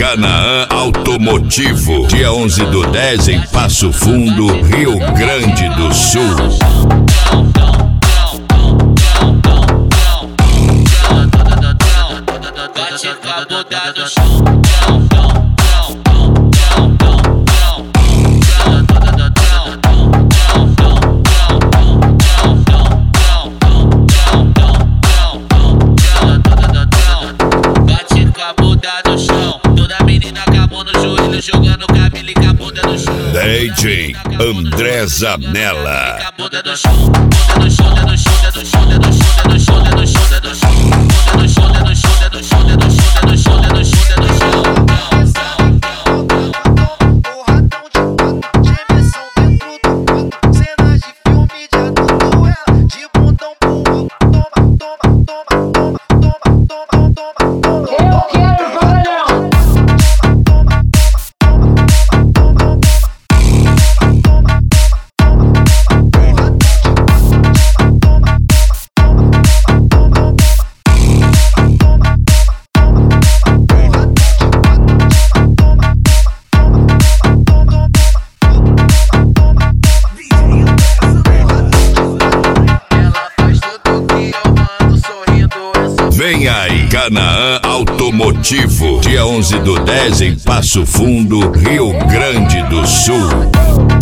Canaã Automotivo, dia 11/10 em Passo Fundo, Rio Grande do Sul. Jogando cabelo e com a bunda no chão. DJ André Zanella. Vem aí, Canaã Automotivo, dia 11/10 em Passo Fundo, Rio Grande do Sul.